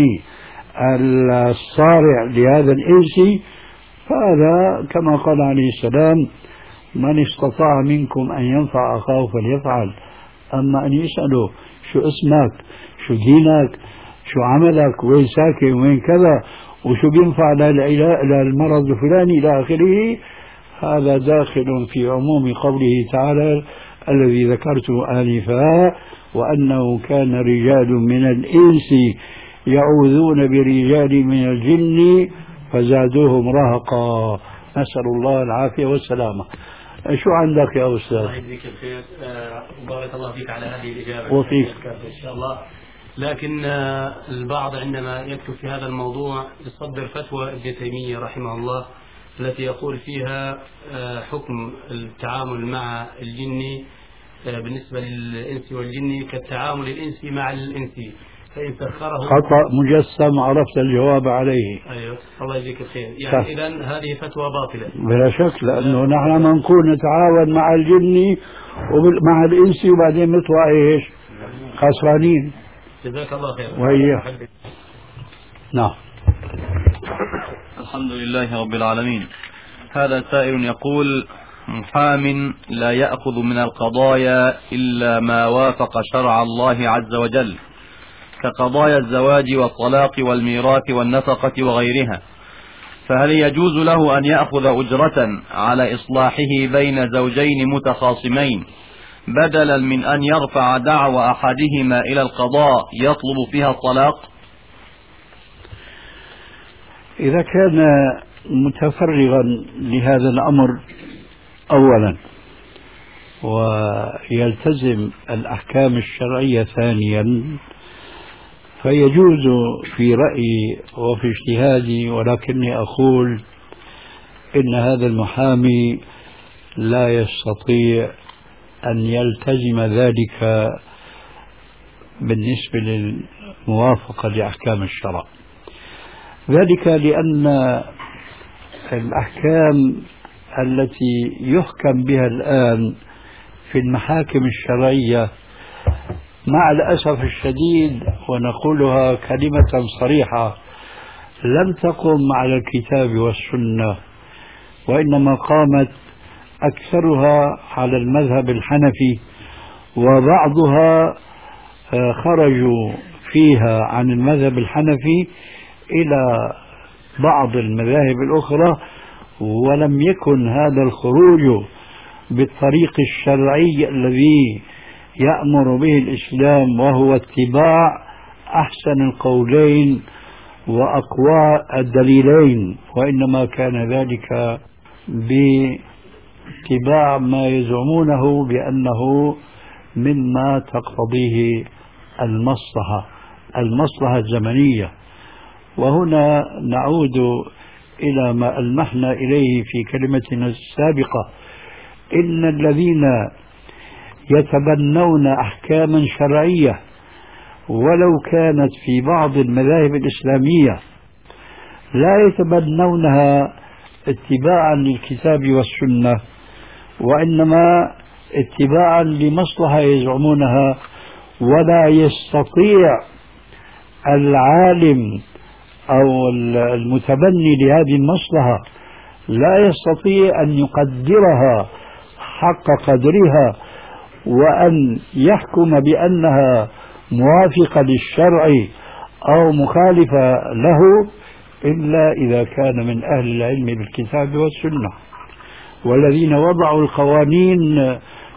Speaker 3: الصارع لهذا الإنس، فهذا كما قال عليه السلام من استطاع منكم أن ينفع أخاه فليفعل. أما أن يسأله شو اسمك شو دينك شو عملك وين ساكن وين كذا وشو بينفع للمرض الفلاني إلى آخره، هذا داخل في عموم قوله تعالى الذي ذكرته آنفا وأنه كان رجال من الإنس يعوذون برجال من الجن فزادوهم رهقا. نسأل الله العافية والسلامة. شو عندك يا أستاذ؟
Speaker 5: الله يجزيك الخير وبارك الله فيك على هذه الإجابة
Speaker 3: وفيك
Speaker 5: إن شاء الله. لكن البعض عندما يكتب في هذا الموضوع يصدر فتوى ابن تيمية رحمه الله التي يقول فيها حكم التعامل مع الجن بالنسبة للإنس والجن كالتعامل الإنسي مع الإنسي، فإن سخره
Speaker 3: خطأ مجسم عرفت الجواب عليه.
Speaker 5: أيوه الله يجزيك الخير. يعني إذن هذه فتوى باطلة
Speaker 3: بلا شك، لأنه نحن ما نكون نتعاون مع الجن ومع الإنس وبعدين نطلع إيش خسرانين.
Speaker 5: جزاك الله خير.
Speaker 3: وهي نعم.
Speaker 6: الحمد لله رب العالمين. هذا سائل يقول محام لا يأخذ من القضايا إلا ما وافق شرع الله عز وجل كقضايا الزواج والطلاق والميراث والنفقة وغيرها، فهل يجوز له أن يأخذ أجرة على إصلاحه بين زوجين متخاصمين بدلا من أن يرفع دعوى أحدهما إلى القضاء يطلب فيها الطلاق؟
Speaker 3: إذا كان متفرغا لهذا الأمر أولا ويلتزم الأحكام الشرعية ثانيا فيجوز في رأيي وفي اجتهادي، ولكني أقول إن هذا المحامي لا يستطيع أن يلتزم ذلك بالنسبة للموافقة لأحكام الشرع، ذلك لأن الأحكام التي يحكم بها الآن في المحاكم الشرعية مع الأسف الشديد ونقولها كلمة صريحة لم تقم على الكتاب والسنة، وإنما قامت أكثرها على المذهب الحنفي، وبعضها خرجوا فيها عن المذهب الحنفي إلى بعض المذاهب الأخرى، ولم يكن هذا الخروج بالطريق الشرعي الذي يأمر به الإسلام، وهو اتباع أحسن القولين وأقوى الدليلين، وإنما كان ذلك باتباع ما يزعمونه بأنه مما تقتضيه المصلحة الزمنية. وهنا نعود إلى ما ألمحنا إليه في كلمتنا السابقة، إن الذين يتبنون أحكاما شرعية ولو كانت في بعض المذاهب الإسلامية لا يتبنونها اتباعا للكتاب والسنة، وإنما اتباعا لمصلحة يزعمونها، ولا يستطيع العالم أو المتبني لهذه المصلحة لا يستطيع أن يقدرها حق قدرها وأن يحكم بأنها موافقة للشرع أو مخالفة له إلا إذا كان من أهل العلم بالكتاب والسنة. والذين وضعوا القوانين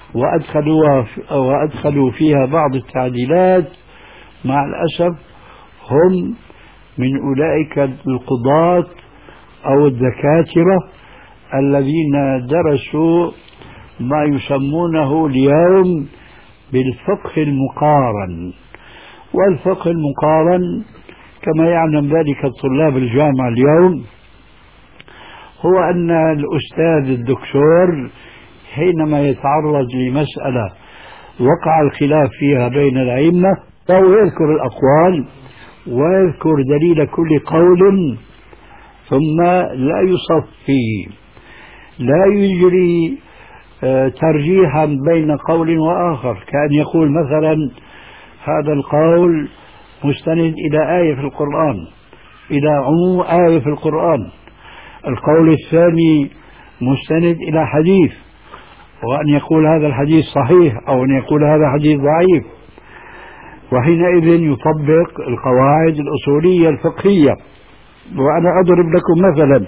Speaker 3: وأدخلوا فيها بعض التعديلات مع الأسف هم من أولئك القضاة أو الدكاترة الذين درسوا ما يسمونه اليوم بالفقه المقارن. والفقه المقارن كما يعلم ذلك الطلاب الجامعة اليوم هو أن الأستاذ الدكتور حينما يتعرض لمسألة وقع الخلاف فيها بين الأئمة فهو يذكر الأقوال ويذكر دليل كل قول، ثم لا يصفي، لا يجري ترجيحا بين قول وآخر، كأن يقول مثلا هذا القول مستند إلى آية في القرآن، إلى عموم آية في القرآن، القول الثاني مستند إلى حديث، وأن يقول هذا الحديث صحيح أو أن يقول هذا حديث ضعيف، وحينئذ يطبق القواعد الأصولية الفقهية. وأنا أضرب لكم مثلا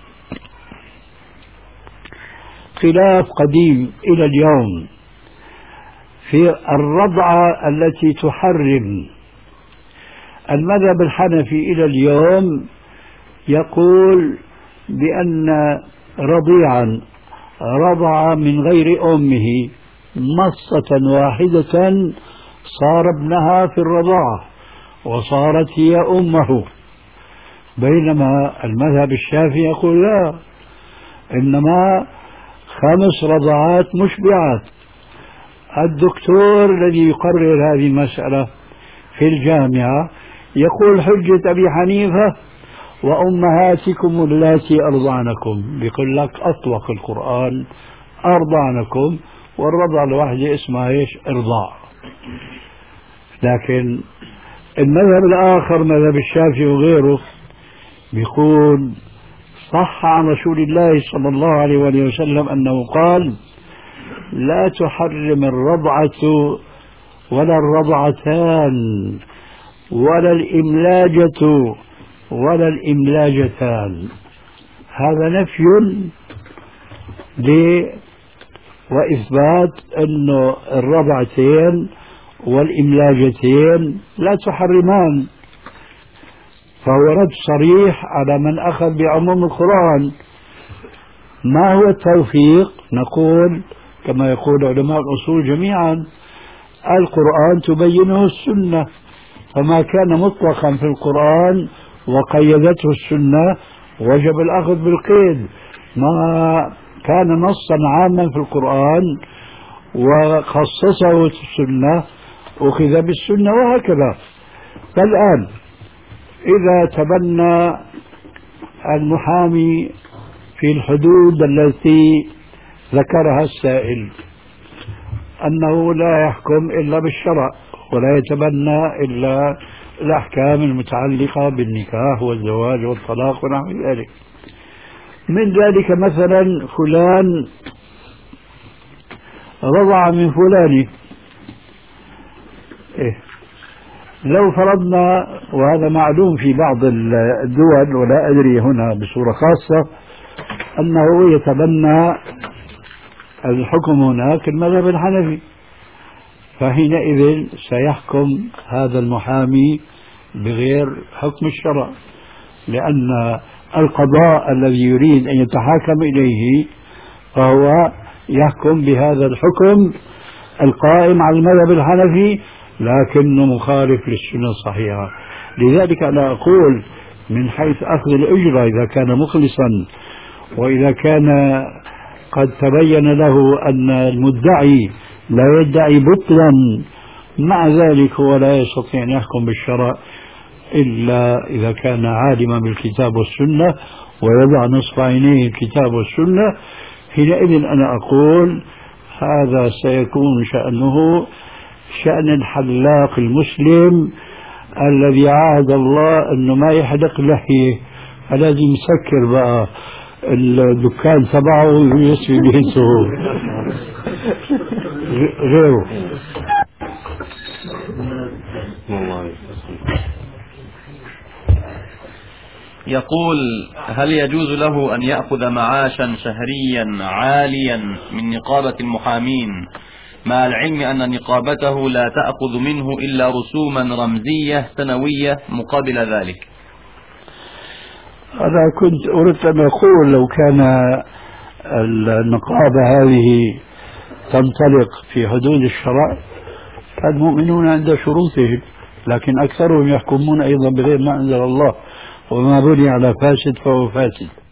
Speaker 3: خلاف قديم إلى اليوم في الرضعة التي تحرم. المذهب الحنفي إلى اليوم يقول بأن رضيعا رضع من غير أمه مصة واحدة صار ابنها في الرضاعة وصارت هي أمه، بينما المذهب الشافعي يقول لا، إنما 5 رضعات مشبعات. الدكتور الذي يقرر هذه المسألة في الجامعة يقول حجة أبي حنيفة وأمهاتكم اللاتي أرضعنكم، بيقول لك أطلق القرآن أرضعنكم، والرضع الواحدة اسمها إيش؟ إرضاع. لكن المذهب الآخر مذهب الشافعي وغيره بيقول صح عن رسول الله صلى الله عليه وسلم أنه قال لا تحرم الرضعة ولا الرضعتان ولا الإملاجة ولا الإملاجتان. هذا نفي وإثبات أن الرضعتين والإملاجتين لا تحرمان، فهو رد صريح على من أخذ بعموم القرآن. ما هو التوفيق؟ نقول كما يقول علماء الأصول جميعا القرآن تبينه السنة، فما كان مطلقا في القرآن وقيدته السنة وجب الأخذ بالقيد، ما كان نصا عاما في القرآن وخصصه السنة أخذ بالسنة، وهكذا. فالآن إذا تبنى المحامي في الحدود التي ذكرها السائل أنه لا يحكم إلا بالشرع ولا يتبنى إلا الأحكام المتعلقة بالنكاح والزواج والطلاق ونحو ذلك، من ذلك مثلا فلان رضع من فلان، لو فرضنا، وهذا معلوم في بعض الدول ولا أدري هنا بصورة خاصة، أنه يتبنى الحكم هناك المذهب الحنفي، فحينئذ سيحكم هذا المحامي بغير حكم الشرع، لأن القضاء الذي يريد أن يتحاكم إليه فهو يحكم بهذا الحكم القائم على المذهب الحنفي لكنه مخالف للسنة الصحيحة. لذلك أنا أقول من حيث أخذ الأجرة إذا كان مخلصا، وإذا كان قد تبين له أن المدعي لا يدعي بطلا، مع ذلك هو لا يستطيع أن يحكم بالشرع إلا إذا كان عالما بالكتاب والسنة ويضع نصف عينيه الكتاب والسنة. حينئذ أنا أقول هذا سيكون شأنه شأن الحلاق المسلم الذي عاهد الله أنه ما يحلق لحية، فلازم يسكر بقى الدكان تبعه ويسوي بيته غيره.
Speaker 6: يقول: هل يجوز له أن يأخذ معاشا شهريا عاليا من نقابة المحامين مع العلم أن نقابته لا تأخذ منه إلا رسوما رمزية سنوية مقابل ذلك؟
Speaker 3: أنا كنت أردت أن أقول لو كان النقابة هذه تنطلق في حدود الشرع فالمؤمنون عند شروطهم، لكن أكثرهم يحكمون أيضا بغير ما أنزل الله، وما بني على فاسد فهو فاسد.